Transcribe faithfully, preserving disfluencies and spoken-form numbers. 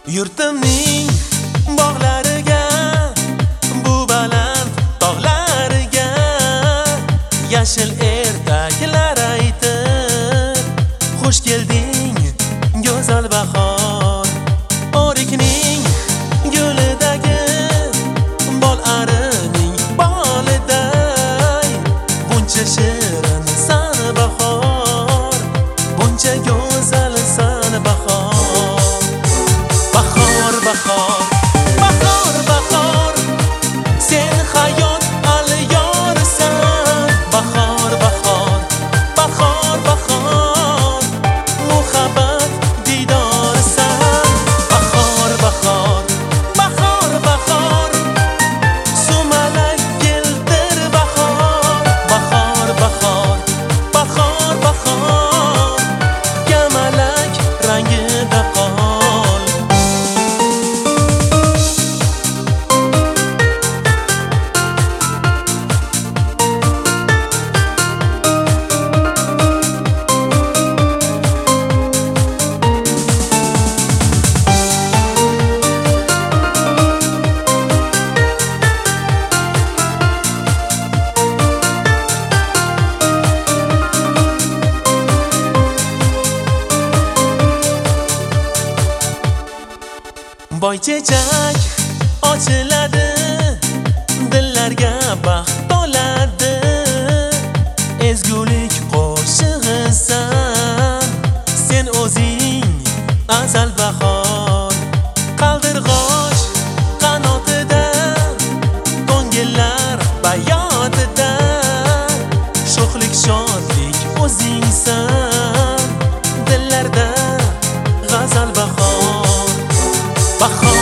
Yurtimning bog'lariga, bu baland tog'lariga yashil ertaklar aytib xush kelding go'zal bahor. O'rikning gulidagi bol arining boliday buncha shirin san bahor, buncha go'zal san bahor. Bahor, bahor, bahor, bahor, sen hayot alyorsan. Bahor, bahor, bahor, bahor, muhabbat didorsan. Bahor, bahor, bahor, bahor, sumalak keltir bahor. Bahor, bahor, bahor, bahor, kamalak rangida qol. Boy chechak ochiladi, dillarga baxt to'ladi. Ezgulik qo'shig'isan sen o'zing azal bahor. Qaldirg'och qanotida, ko'ngillar bayotida sho'xlik shodlik o'zingsan, dillarda g'azal bahor. Bahor